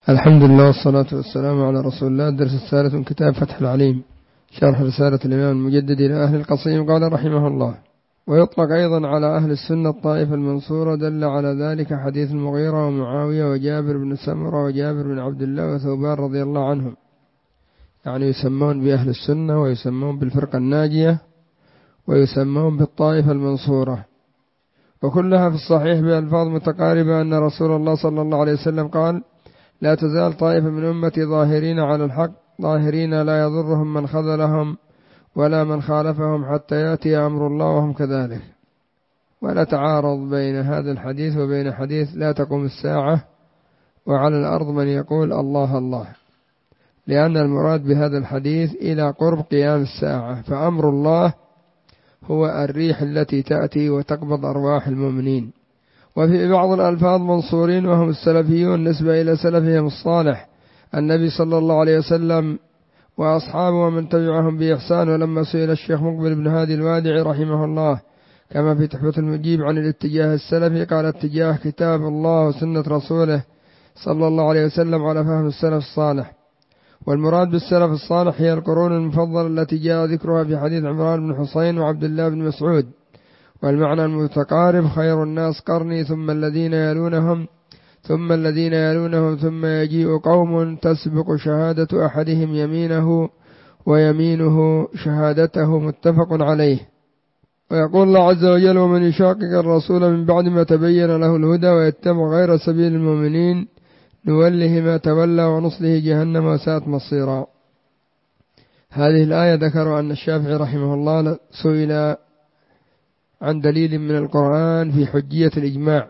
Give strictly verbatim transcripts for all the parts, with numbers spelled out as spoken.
الحمد لله والصلاة والسلام على رسول الله. الدرس الثالث من كتاب فتح العليم شرح رسالة الإمام المجدد إلى أهل القصيم. قال رحمه الله: ويطلق أيضا على أهل السنة الطائفة المنصورة. دل على ذلك حديث المغيرة ومعاوية وجابر بن سمرة وجابر بن عبد الله وثوبان رضي الله عنهم، يعني يسمون بأهل السنة ويسمون بالفرقة الناجية ويسمون بالطائفة المنصورة، وكلها في الصحيح بألفاظ متقاربة أن رسول الله صلى الله عليه وسلم قال: لا تزال طائفة من أمتي ظاهرين على الحق ظاهرين لا يضرهم من خذلهم ولا من خالفهم حتى يأتي أمر الله وهم كذلك. ولا تعارض بين هذا الحديث وبين حديث لا تقوم الساعة وعلى الأرض من يقول الله الله، لأن المراد بهذا الحديث إلى قرب قيام الساعة، فأمر الله هو الريح التي تأتي وتقبض أرواح المؤمنين. وفي بعض الألفاظ منصورين وهم السلفيون نسبة إلى سلفهم الصالح النبي صلى الله عليه وسلم وأصحابه ومن تبعهم بإحسان. ولما سئل الشيخ مقبل بن هادي الوادعي رحمه الله كما في تحفة المجيب عن الاتجاه السلفي، قال: اتجاه كتاب الله وسنة رسوله صلى الله عليه وسلم على فهم السلف الصالح. والمراد بالسلف الصالح هي القرون المفضلة التي جاء ذكرها في حديث عمران بن حسين وعبد الله بن مسعود، والمعنى المتقارب: خير الناس قرني ثم الذين يلونهم ثم الذين يلونهم ثم يجيء قوم تسبق شهادة أحدهم يمينه ويمينه شهادته، متفق عليه. ويقول الله عز وجل: ومن يشاقق الرسول من بعد ما تبين له الهدى ويتبع غير سبيل المؤمنين نوله ما تولى ونصله جهنم وساءت مصيرا. هذه الآية ذكروا أن الشافعي رحمه الله سئل عن دليل من القرآن في حجية الإجماع،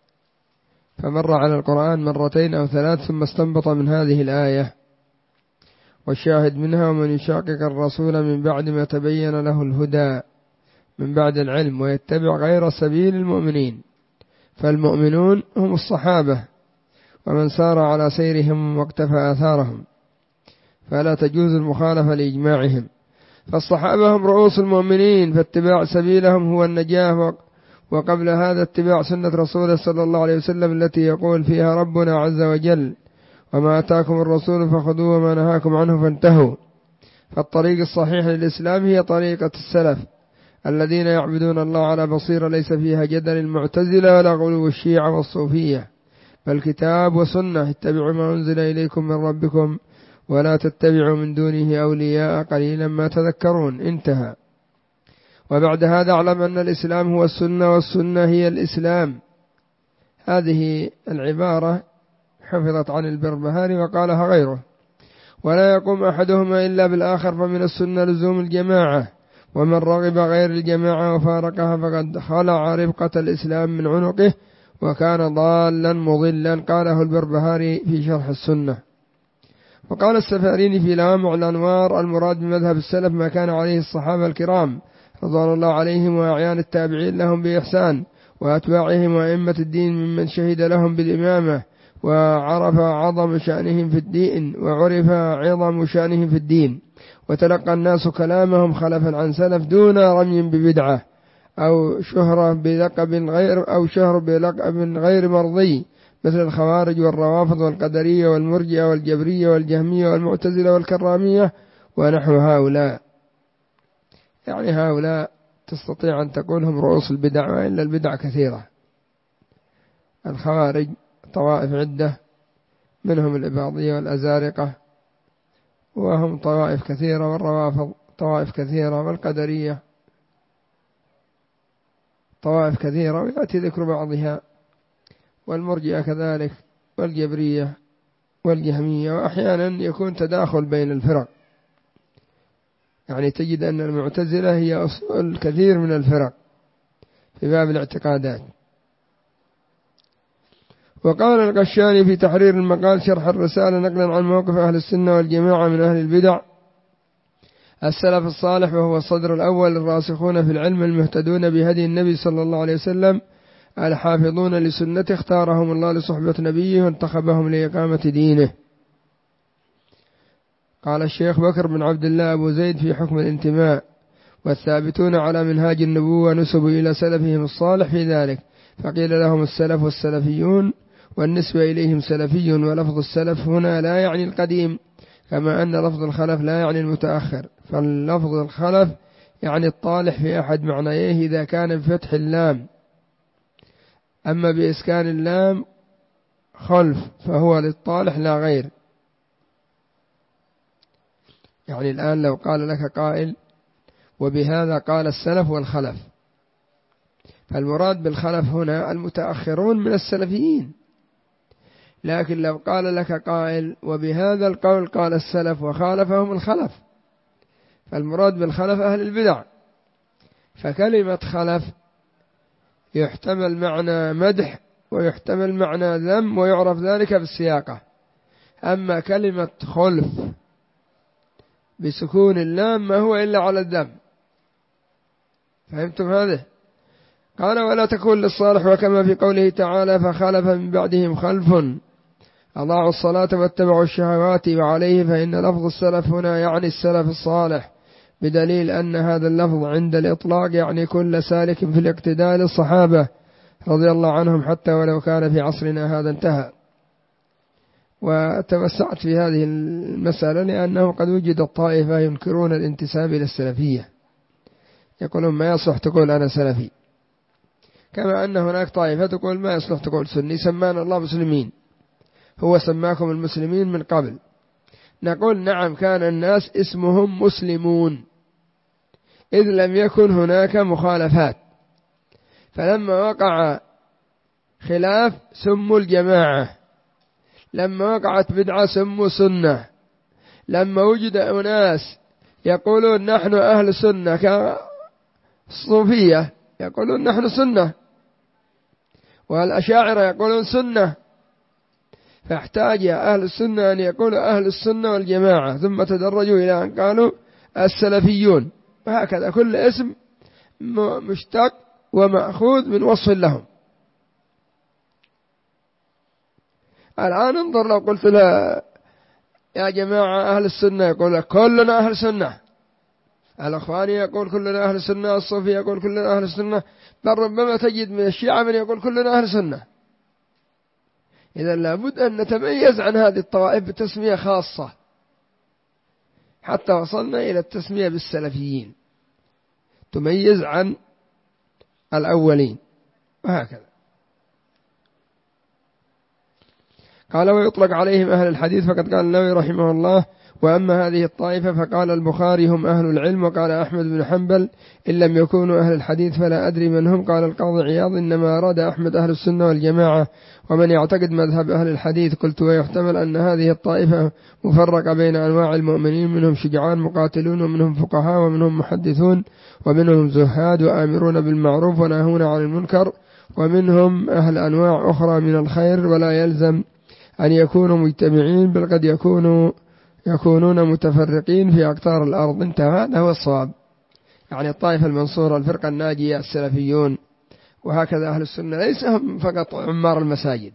فمر على القرآن مرتين أو ثلاث ثم استنبط من هذه الآية، والشاهد منها: ومن يشاقق الرسول من بعد ما تبين له الهدى، من بعد العلم، ويتبع غير سبيل المؤمنين. فالمؤمنون هم الصحابة ومن سار على سيرهم واقتفى آثارهم، فلا تجوز المخالفة لإجماعهم. فالصحابة هم رؤوس المؤمنين، فاتباع سبيلهم هو النجاة، وقبل هذا اتباع سنة رسوله صلى الله عليه وسلم التي يقول فيها ربنا عز وجل: وما أتاكم الرسول فخذوه وما نهاكم عنه فانتهوا. فالطريق الصحيح للإسلام هي طريقة السلف الذين يعبدون الله على بصيرة ليس فيها جدل المعتزلة ولا غلو الشيعة والصوفية، بل كتاب وسنة. اتبعوا ما أنزل إليكم من ربكم ولا تتبعوا من دونه أولياء قليلا ما تذكرون. انتهى. وبعد هذا اعلم أن الإسلام هو السنة والسنة هي الإسلام. هذه العبارة حفظت عن البربهاري وقالها غيره. ولا يقوم أحدهما إلا بالآخر، فمن السنة لزوم الجماعة، ومن رغب غير الجماعة وفارقها فقد خلع ربقة الإسلام من عنقه وكان ضالا مضلا. قاله البربهاري في شرح السنة. وقال السفاريني في لوامع الأنوار: المراد بمذهب السلف ما كان عليه الصحابة الكرام رضوان الله عليهم وأعيان التابعين لهم بإحسان وأتباعهم وأئمة الدين ممن شهد لهم بالإمامة وعرف عظم شأنهم في الدين وعرف عظم شأنهم في الدين، وتلقى الناس كلامهم خلفا عن سلف دون رمي ببدعة أو شهرة بلقب غير أو شهر بلقب غير مرضي، مثل الخوارج والروافض والقدرية والمرجئة والجبرية والجهمية والمعتزلة والكرامية ونحو هؤلاء. يعني هؤلاء تستطيع أن تقولهم رؤوس البدع، وإلا البدع كثيرة. الخوارج طوائف عدة، منهم الإباضية والأزارقة، وهم طوائف كثيرة، والروافض طوائف كثيرة، والقدرية طوائف كثيرة ويأتي ذكر بعضها، والمرجئة كذلك، والجبرية والجهمية. وأحيانا يكون تداخل بين الفرق، يعني تجد أن المعتزلة هي أصل الكثير من الفرق في باب الاعتقادات. وقال القشاني في تحرير المقال شرح الرسالة نقلا عن موقف أهل السنة والجماعة من أهل البدع: السلف الصالح وهو الصدر الأول الراسخون في العلم المهتدون بهدي النبي صلى الله عليه وسلم الحافظون لسنته اختارهم الله لصحبة نبيه وانتخبهم لإقامة دينه. قال الشيخ بكر بن عبد الله أبو زيد في حكم الانتماء: والثابتون على منهاج النبوة نسبوا إلى سلفهم الصالح في ذلك، فقيل لهم السلف والسلفيون، والنسبة إليهم سلفي، ولفظ السلف هنا لا يعني القديم، كما أن لفظ الخلف لا يعني المتأخر، فاللفظ الخلف يعني الطالح في أحد معنيه إذا كان بفتح اللام، أما بإسكان اللام خلف فهو للطالح لا غير. يعني الآن لو قال لك قائل وبهذا قال السلف والخلف، فالمراد بالخلف هنا المتأخرون من السلفيين، لكن لو قال لك قائل وبهذا القول قال السلف وخالفهم الخلف، فالمراد بالخلف أهل البدع. فكلمة خلف يحتمل معنى مدح ويحتمل معنى ذم، ويعرف ذلك بالسياقة. أما كلمة خلف بسكون اللام ما هو إلا على الذم. فهمتم هذا؟ قال ولا تكون للصالح، وكما في قوله تعالى فخلف من بعدهم خلف أضاعوا الصلاة واتبعوا الشهوات وعليه، فإن لفظ السلف هنا يعني السلف الصالح، بدليل أن هذا اللفظ عند الإطلاق يعني كل سالك في الاقتداء للصحابة رضي الله عنهم، حتى ولو كان في عصرنا هذا انتهى. وتوسعت في هذه المسألة لأنه قد وجد الطائفة ينكرون الانتساب إلى السلفية، يقولون ما يصلح تقول أنا سلفي، كما أن هناك طائفة تقول ما يصلح تقول سني، سمانا الله مسلمين، هو سماكم المسلمين من قبل. نقول نعم، كان الناس اسمهم مسلمون إذ لم يكن هناك مخالفات، فلما وقع خلاف سموا الجماعة، لما وقعت بدعة سموا سنة، لما وجد أناس يقولون نحن أهل سنة كالصوفية يقولون نحن سنة، والأشاعرة يقولون سنة، فاحتاج أهل السنة أن يقولوا أهل السنة والجماعة، ثم تدرجوا إلى أن قالوا السلفيون، وهكذا كل اسم مشتق ومأخوذ من وصف لهم. الآن انظر، لو قلت له يا جماعة أهل السنة يقول كلنا أهل السنة، الأخواني يقول كلنا أهل السنة، الصوفي يقول كلنا أهل السنة، بل ربما تجد من الشيعة من يقول كلنا أهل السنة. إذا لابد أن نتميز عن هذه الطوائف بتسمية خاصة، حتى وصلنا إلى التسمية بالسلفيين تميز عن الأولين، وهكذا. قال ويطلق عليهم أهل الحديث، فقد قال النووي رحمه الله وأما هذه الطائفة فقال البخاري هم أهل العلم، وقال أحمد بن حنبل إن لم يكونوا أهل الحديث فلا أدري من هم. قال القاضي عياض إنما أراد أحمد أهل السنة والجماعة ومن يعتقد مذهب أهل الحديث. قلت ويحتمل أن هذه الطائفة مفرقة بين أنواع المؤمنين، منهم شجعان مقاتلون، ومنهم فقهاء، ومنهم محدثون، ومنهم زهاد وآمرون بالمعروف وناهون عن المنكر، ومنهم أهل أنواع أخرى من الخير، ولا يلزم أن يكونوا مجتمعين، بل قد يكونوا يكونون متفرقين في أقطار الأرض. انتهى، هذا هو الصواب. يعني الطائفة المنصورة، الفرقة الناجية، السلفيون، وهكذا أهل السنة ليس هم فقط عمار المساجد،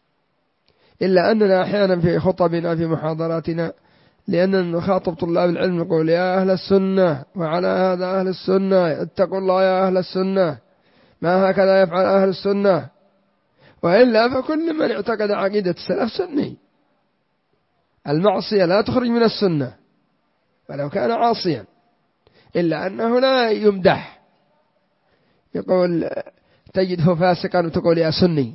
إلا أننا أحيانا في خطبنا في محاضراتنا لأننا نخاطب طلاب العلم نقول يا أهل السنة، وعلى هذا أهل السنة اتقوا الله يا أهل السنة، ما هكذا يفعل أهل السنة، وإلا فكل من اعتقد عقيدة السلف سني. المعصية لا تخرج من السنة ولو كان عاصيا، إلا أنه لا يمدح، يقول تجده فاسقا وتقول يا سني،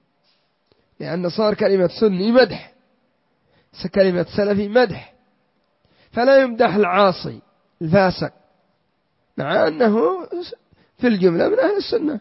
لأن صار كلمة سني مدح، كلمة سلفي مدح، فلا يمدح العاصي الفاسق، مع أنه في الجملة من أهل السنة،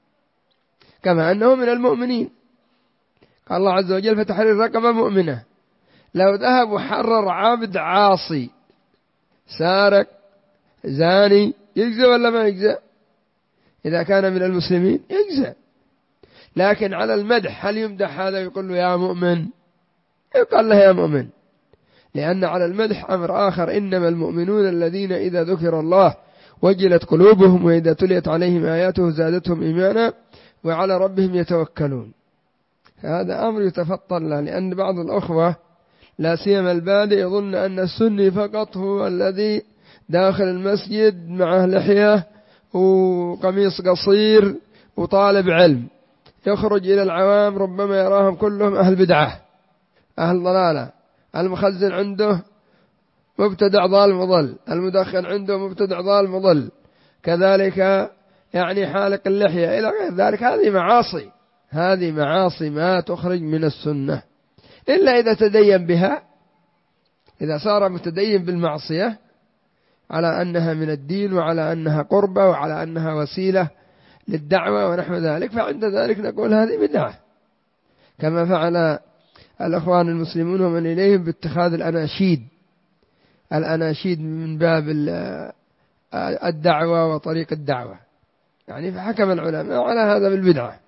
كما أنه من المؤمنين. قال الله عز وجل فتحرير رقبة مؤمنة. لو ذهب وحرر عبد عاصي سارق زاني يجزى ولا ما يجزى؟ إذا كان من المسلمين يجزى. لكن على المدح هل يمدح هذا يقول له يا مؤمن؟ يقال له يا مؤمن، لأن على المدح أمر آخر، إنما المؤمنون الذين إذا ذكر الله وجلت قلوبهم وإذا تليت عليهم آياته زادتهم إيمانا وعلى ربهم يتوكلون. هذا أمر يتفطن له، لأن بعض الأخوة لا سيما البادئ يظن أن السني فقط هو الذي داخل المسجد معه لحية وقميص قصير وطالب علم. يخرج إلى العوام ربما يراهم كلهم أهل بدعة أهل ضلالة، المخزن عنده مبتدع ضال مضل، المدخن عنده مبتدع ضال مضل، كذلك يعني حالق اللحية إلى غير ذلك. هذه معاصي، هذه معاصي ما تخرج من السنة إلا إذا تدين بها، إذا صار متدين بالمعصية على أنها من الدين وعلى أنها قربة وعلى أنها وسيلة للدعوة ونحو ذلك، فعند ذلك نقول هذه بدعة، كما فعل الأخوان المسلمون ومن إليهم باتخاذ الأناشيد الأناشيد من باب الدعوة وطريق الدعوة، يعني فحكم العلماء على هذا بالبدعة.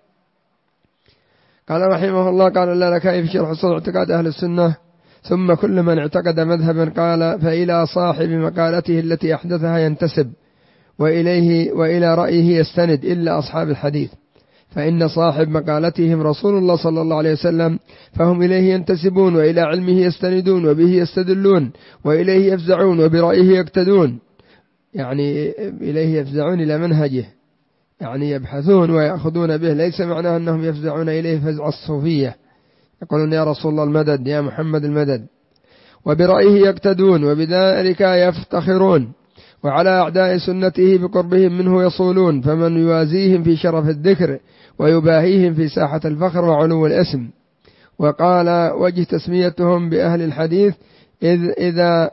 قال رحمه الله، قال اللالكائي في شرح صدر اعتقاد أهل السنة: ثم كل من اعتقد مذهبا قال فإلى صاحب مقالته التي أحدثها ينتسب، وإليه وإلى رأيه يستند، إلا أصحاب الحديث، فإن صاحب مقالتهم رسول الله صلى الله عليه وسلم، فهم إليه ينتسبون وإلى علمه يستندون وبه يستدلون وإليه يفزعون وبرأيه يقتدون، يعني إليه يفزعون إلى منهجه، يعني يبحثون ويأخذون به، ليس معناه أنهم يفزعون إليه فزع الصوفية يقولون يا رسول الله المدد، يا محمد المدد، وبرأيه يقتدون وبذلك يفتخرون، وعلى أعداء سنته بقربهم منه يصولون، فمن يوازيهم في شرف الذكر ويباهيهم في ساحة الفخر وعلو الاسم. وقال وجه تسميتهم بأهل الحديث إذ إذا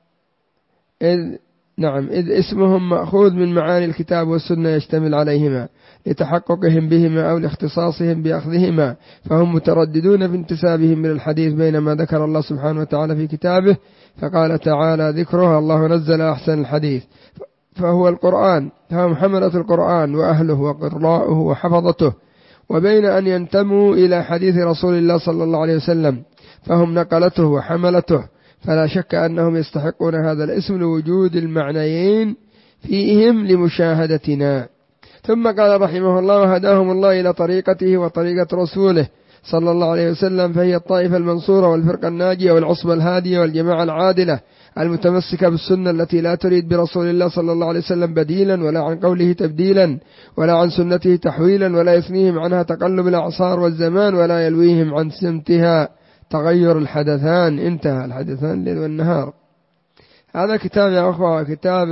إذ نعم إذ اسمهم مأخوذ من معاني الكتاب والسنة يشتمل عليهما لتحققهم بهما أو لاختصاصهم بأخذهما، فهم مترددون في انتسابهم من الحديث، بينما ذكر الله سبحانه وتعالى في كتابه فقال تعالى ذكرها الله نزل أحسن الحديث فهو القرآن، فهم حملة القرآن وأهله وقراءه وحفظته، وبين أن ينتموا إلى حديث رسول الله صلى الله عليه وسلم فهم نقلته وحملته، فلا شك أنهم يستحقون هذا الاسم لوجود المعنيين فيهم لمشاهدتنا. ثم قال رحمه الله وهداهم الله إلى طريقته وطريقة رسوله صلى الله عليه وسلم، فهي الطائفة المنصورة والفرقة الناجية والعصبة الهادية والجماعة العادلة المتمسكة بالسنة التي لا تريد برسول الله صلى الله عليه وسلم بديلا ولا عن قوله تبديلا ولا عن سنته تحويلا، ولا يثنيهم عنها تقلب الأعصار والزمان، ولا يلويهم عن سمتها تغير الحدثان. انتهى الحدثان الليل والنهار. هذا كتاب يا أخوة، كتاب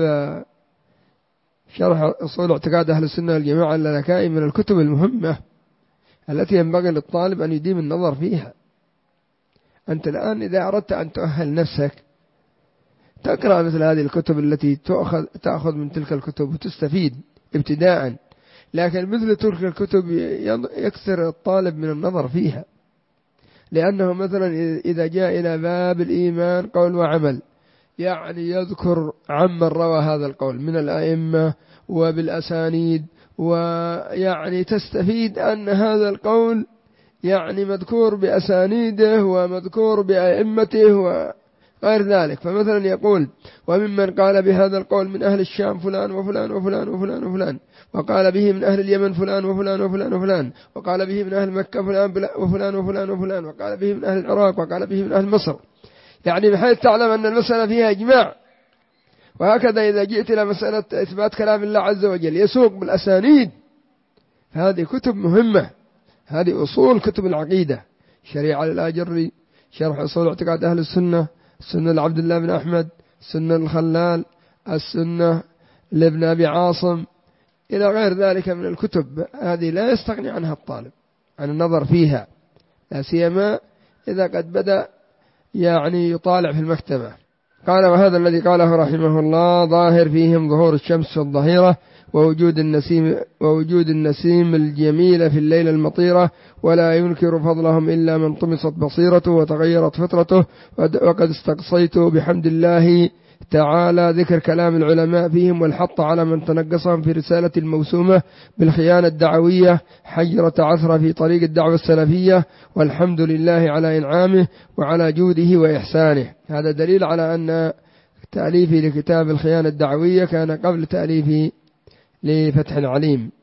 شرح أصول اعتقاد أهل السنة والجماعة اللالكائي، من الكتب المهمة التي ينبغي للطالب أن يديم النظر فيها. أنت الآن إذا أردت أن تؤهل نفسك تقرأ مثل هذه الكتب التي تأخذ, تأخذ من تلك الكتب وتستفيد ابتداء، لكن مثل تلك الكتب يكثر الطالب من النظر فيها، لأنه مثلا إذا جاء إلى باب الإيمان قول وعمل، يعني يذكر عمن روى هذا القول من الأئمة وبالأسانيد، ويعني تستفيد أن هذا القول يعني مذكور بأسانيده ومذكور بأئمته وغير ذلك. فمثلا يقول وممن قال بهذا القول من أهل الشام فلان وفلان وفلان وفلان وفلان، وقال به من أهل اليمن فلان وفلان وفلان وفلان، وقال به من أهل مكة فلان وفلان وفلان وفلان، وقال به من أهل العراق، وقال به من أهل مصر، يعني بحيث تعلم أن المسألة فيها إجماع. وهكذا إذا جئت إلى مسألة إثبات كلام الله عز وجل يسوق بالأسانيد، هذه كتب مهمة، هذه أصول كتب العقيدة، شريعة للآجري، شرح أصول اعتقاد أهل السنة، السنة لعبد الله بن أحمد، السنة الخلال، السنة لابن أبي عاصم، إلى غير ذلك من الكتب. هذه لا يستغني عنها الطالب عن النظر فيها، لا سيما إذا قد بدأ يعني يطالع في المكتبة. قال وهذا الذي قاله رحمه الله ظاهر فيهم ظهور الشمس في الظهيرة ووجود النسيم, ووجود النسيم الجميلة في الليلة المطيرة، ولا ينكر فضلهم إلا من طمست بصيرته وتغيرت فطرته. وقد استقصيت بحمد الله تعالى ذكر كلام العلماء فيهم والحط على من تنقصهم في رسالة الموسومة بالخيانة الدعوية حجرة عثرة في طريق الدعوة السلفية، والحمد لله على إنعامه وعلى جوده وإحسانه. هذا دليل على أن تأليفي لكتاب الخيانة الدعوية كان قبل تأليفي لفتح العليم،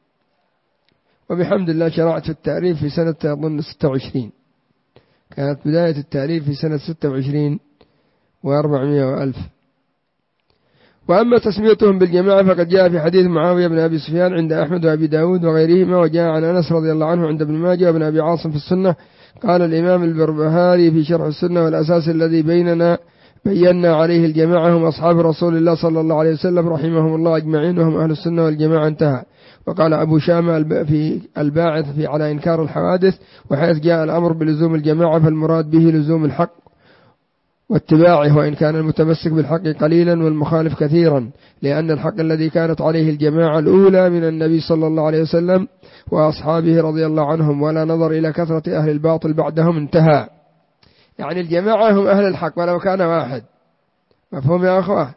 وبحمد الله شرعت في التأليف في سنة أظن ستة وعشرين، كانت بداية التأليف في سنة ستة وعشرين وأربعمائة وألف. وأما تسميتهم بالجماعة فقد جاء في حديث معاوية بن أبي سفيان عند أحمد وأبي داود وغيرهما، وجاء عن أنس رضي الله عنه عند ابن ماجه وابن أبي عاصم في السنة. قال الإمام البربهاري في شرح السنة: والأساس الذي بيننا بينا عليه الجماعة هم أصحاب رسول الله صلى الله عليه وسلم رحمهم الله أجمعين، وهم أهل السنة والجماعة. انتهى. وقال أبو شامة في الباعث في على إنكار الحوادث: وحيث جاء الأمر بلزوم الجماعة فالمراد به لزوم الحق واتباعه، وإن كان المتمسك بالحق قليلا والمخالف كثيرا، لأن الحق الذي كانت عليه الجماعة الأولى من النبي صلى الله عليه وسلم وأصحابه رضي الله عنهم، ولا نظر إلى كثرة أهل الباطل بعدهم. انتهى. يعني الجماعة هم أهل الحق ولو كان واحد. مفهوم يا أخوة؟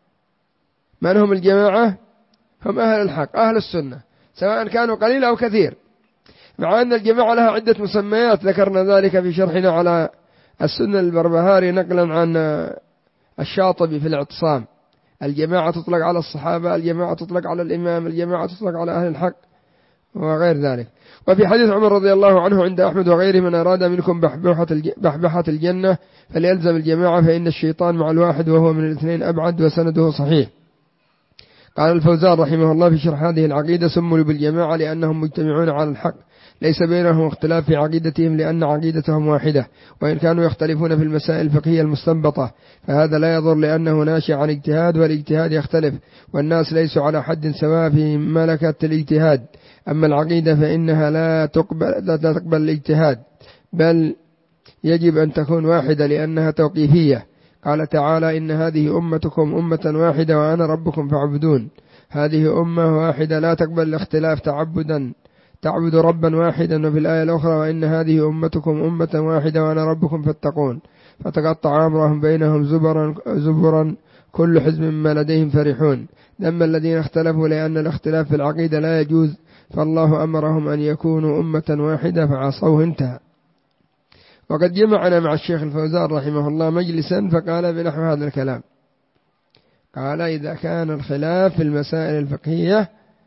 من هم الجماعة؟ هم أهل الحق، أهل السنة، سواء كانوا قليل أو كثير، مع أن الجماعة لها عدة مسميات ذكرنا ذلك في شرحنا على السنة البربهاري نقلا عن الشاطبي في الاعتصام. الجماعة تطلق على الصحابة، الجماعة تطلق على الإمام، الجماعة تطلق على أهل الحق وغير ذلك. وفي حديث عمر رضي الله عنه عند أحمد وغيره: من أراد منكم بحبحة الجنة فليلزم الجماعة فإن الشيطان مع الواحد وهو من الاثنين أبعد، وسنده صحيح. قال الفوزان رحمه الله في شرح هذه العقيدة: سموا بالجماعة لأنهم مجتمعون على الحق، ليس بينهم اختلاف في عقيدتهم لأن عقيدتهم واحدة، وإن كانوا يختلفون في المسائل الفقهية المستنبطة فهذا لا يضر لأنه ناشئ عن اجتهاد، والاجتهاد يختلف، والناس ليسوا على حد سواء في ملكة الاجتهاد. أما العقيدة فإنها لا تقبل, لا تقبل الاجتهاد، بل يجب أن تكون واحدة لأنها توقيفية. قال تعالى: إن هذه أمتكم أمة واحدة وأنا ربكم فاعبدون. هذه أمة واحدة لا تقبل الاختلاف تعبدا، تعبد ربا واحدا. وفي الآية الأخرى: وإن هذه أمتكم أمة واحدة وأنا ربكم فاتقون. فتقطع أمرهم بينهم زبرا, زبرا كل حزب ما لديهم فرحون. لما الذين اختلفوا لأن الاختلاف في العقيدة لا يجوز، فالله أمرهم أن يكونوا أمة واحدة فعصوه. انتهى. وقد جمعنا مع الشيخ الفوزان رحمه الله مجلسا فقال بنحو هذا الكلام. قال: إذا كان الخلاف في المسائل الفقهية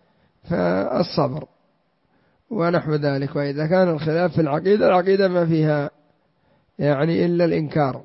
فالصبر ونحو ذلك، وإذا كان الخلاف في العقيدة، العقيدة ما فيها يعني إلا الإنكار.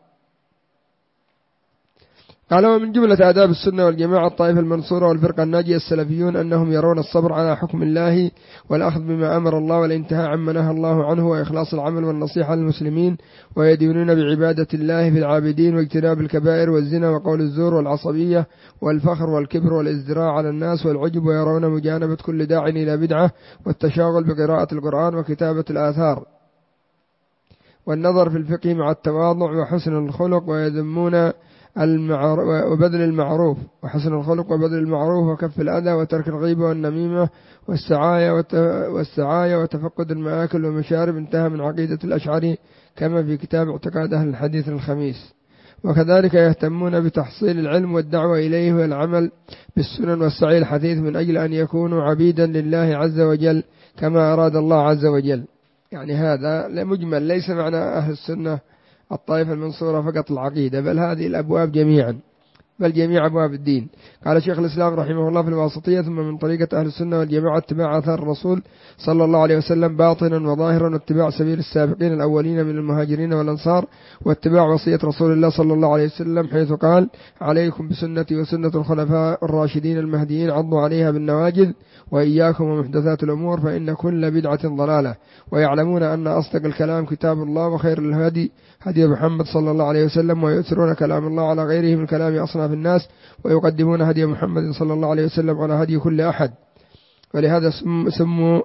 قال: ومن جملة آداب السنة والجماعة الطائفة المنصورة والفرقة الناجية السلفيون أنهم يرون الصبر على حكم الله والأخذ بما أمر الله والانتهاء عما نهى الله عنه وإخلاص العمل والنصيحة للمسلمين، ويدينون بعبادة الله في العابدين واجتناب الكبائر والزنا وقول الزور والعصبية والفخر والكبر والازدراء على الناس والعجب، ويرون مجانبة كل داع إلى بدعة والتشاغل بقراءة القرآن وكتابة الآثار والنظر في الفقه مع التواضع وحسن الخلق، ويذمون وبذل المعروف وحسن الخلق وبذل المعروف وكف الأذى وترك الغيبة والنميمة والسعاية والسعاية وتفقد المآكل والمشارب. انتهى من عقيدة الأشعري كما في كتاب اعتقاد أهل الحديث الخميس. وكذلك يهتمون بتحصيل العلم والدعوة إليه والعمل بالسنن والسعي الحثيث من أجل أن يكونوا عبيدا لله عز وجل كما أراد الله عز وجل. يعني هذا مجمل، ليس معنى أهل السنة الطائفة المنصورة فقط العقيدة، بل هذه الأبواب جميعا، بل جميع أبواب الدين. قال شيخ الإسلام رحمه الله في الواسطية: ثم من طريقة أهل السنة والجماعة اتباع آثار الرسول صلى الله عليه وسلم باطنا وظاهرا، واتباع سبيل السابقين الأولين من المهاجرين والأنصار، واتباع وصية رسول الله صلى الله عليه وسلم حيث قال: عليكم بسنتي وسنة الخلفاء الراشدين المهديين عضوا عليها بالنواجذ، وإياكم ومحدثات الأمور فإن كل بدعة ضلالة. ويعلمون أن أصدق الكلام كتاب الله، وخير الهدي هدي محمد صلى الله عليه وسلم، ويؤثرون كلام الله على غيره من كلام أصناف الناس، ويقدمون هدي محمد صلى الله عليه وسلم على هدي كل أحد. ولهذا سموا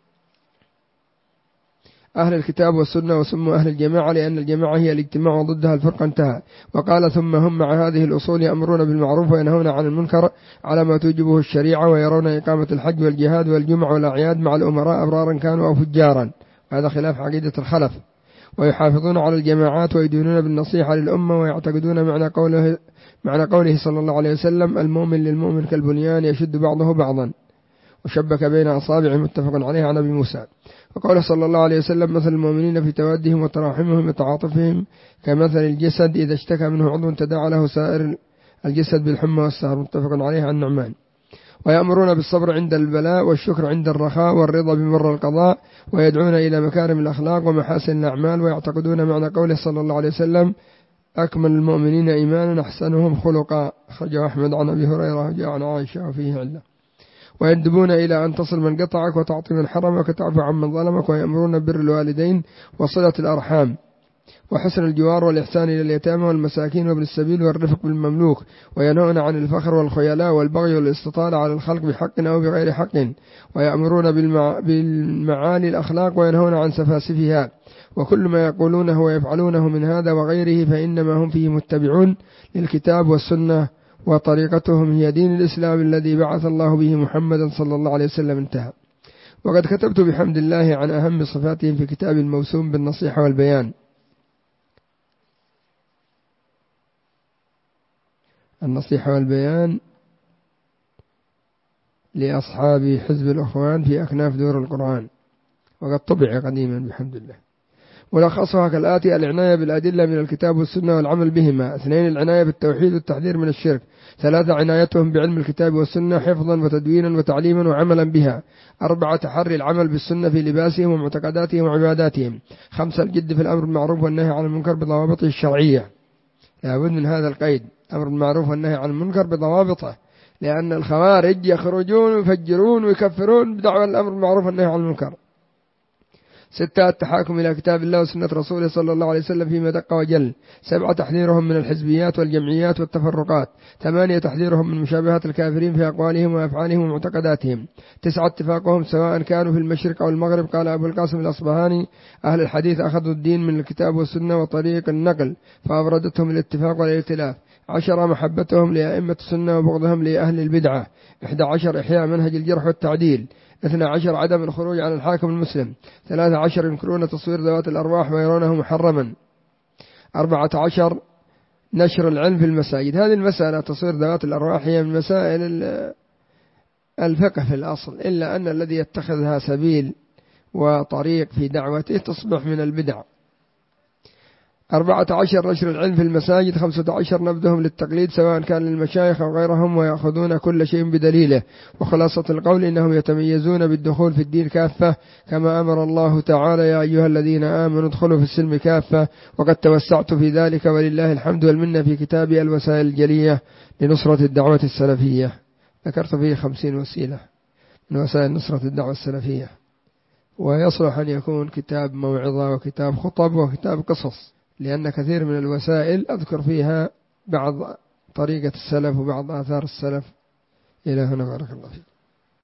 أهل الكتاب والسنة وسموا أهل الجماعة، لأن الجماعة هي الاجتماع وضدها الفرقة. انتهى. وقال: ثم هم مع هذه الأصول يأمرون بالمعروف وينهون عن المنكر على ما توجبه الشريعة، ويرون إقامة الحج والجهاد والجمع والأعياد مع الأمراء أبرارا كانوا أو فجارا، هذا خلاف عقيدة الخلف. ويحافظون على الجماعات ويدينون بالنصيحة للأمة، ويعتقدون معنى قوله, معنى قوله صلى الله عليه وسلم: المؤمن للمؤمن كالبنيان يشد بعضه بعضا، وشبك بين أصابعه، متفق عليه عن أبي موسى. وقال صلى الله عليه وسلم: مثل المؤمنين في توادهم وتراحمهم وتعاطفهم كمثل الجسد إذا اشتكى منه عضو تداعى له سائر الجسد بالحمى والسهر، متفق عليه عن نعمان. ويأمرون بالصبر عند البلاء والشكر عند الرخاء والرضا بمر القضاء، ويدعون إلى مكارم الأخلاق ومحاسن الأعمال، ويعتقدون معنى قوله صلى الله عليه وسلم: أكمل المؤمنين إيمانا أحسنهم خلقا، أخرجه أحمد عن أبي هريرة وجاء عن عائشة وفيه علة. ويندبون إلى أن تصل من قطعك وتعطي من حرمك وتعفو عمن ظلمك، ويأمرون ببر الوالدين وصلة الأرحام وحسن الجوار والإحسان إلى اليتامى والمساكين وابن السبيل والرفق بالمملوك، وينهون عن الفخر والخيلاء والبغي والاستطالة على الخلق بحق أو بغير حق، ويأمرون بالمع... بالمعالي الأخلاق وينهون عن سفاسفها، وكل ما يقولونه ويفعلونه من هذا وغيره فإنما هم فيه متبعون للكتاب والسنة، وطريقتهم هي دين الإسلام الذي بعث الله به محمدا صلى الله عليه وسلم. انتهى. وقد كتبت بحمد الله عن أهم صفاتهم في كتاب الموسوم بالنصيحة والبيان. النصيحة والبيان لأصحاب حزب الأخوان في أكناف دور القرآن، وقد طبع قديما بحمد الله. ملخصها كالآتي: العناية بالأدلة من الكتاب والسنة والعمل بهما. اثنين: العناية بالتوحيد والتحذير من الشرك. ثلاثة: عنايتهم بعلم الكتاب والسنة حفظا وتدوينا وتعليما وعملا بها. أربعة: تحري العمل بالسنة في لباسهم ومعتقداتهم وعباداتهم. خمسة: الجد في الأمر بالمعروف والنهي عن المنكر بضوابطه الشرعية. لابد من هذا القيد: أمر بالمعروف والنهي عن المنكر بضوابطه، لأن الخوارج يخرجون ويفجرون ويكفرون بدعوى الأمر بالمعروف والنهي عن المنكر. ستة: التحاكم إلى كتاب الله وسنة رسوله صلى الله عليه وسلم فيما دق وجل. سبعة: تحذيرهم من الحزبيات والجمعيات والتفرقات. ثمانية: تحذيرهم من مشابهة الكافرين في أقوالهم وأفعالهم ومعتقداتهم. تسعة: اتفاقهم سواء كانوا في المشرق أو المغرب. قال أبو القاسم الأصبهاني: أهل الحديث أخذوا الدين من الكتاب والسنة وطريق النقل، فأبردتهم الاتفاق والائتلاف. عشرة: محبتهم لأئمة السنة وبغضهم لأهل البدعة. إحدى عشر: إحياء منهج الجرح والتعديل. اثنى عشر: عدم الخروج عن الحاكم المسلم. ثلاثة عشر: ينكرون تصوير ذوات الأرواح ويرونه محرما. أربعة عشر: نشر العلم في المساجد. هذه المسألة تصوير ذوات الأرواح هي من مسائل الفقه في الأصل، إلا أن الذي يتخذها سبيل وطريق في دعوته تصبح من البدع. أربعة عشر: نشر العلم في المساجد. خمسة عشر: نبذهم للتقليد سواء كان للمشايخ أو غيرهم، ويأخذون كل شيء بدليله. وخلاصة القول إنهم يتميزون بالدخول في الدين كافة، كما أمر الله تعالى: يا أيها الذين آمنوا ادخلوا في السلم كافة. وقد توسعت في ذلك ولله الحمد والمنة في كتابي الوسائل الجلية لنصرة الدعوة السلفية. ذكرت فيه خمسين وسيلة من وسائل نصرة الدعوة السلفية، ويصلح أن يكون كتاب موعظة وكتاب خطب وكتاب قصص، لأن كثير من الوسائل أذكر فيها بعض طريقة السلف وبعض آثار السلف. إلى هنا بارك الله فيكم.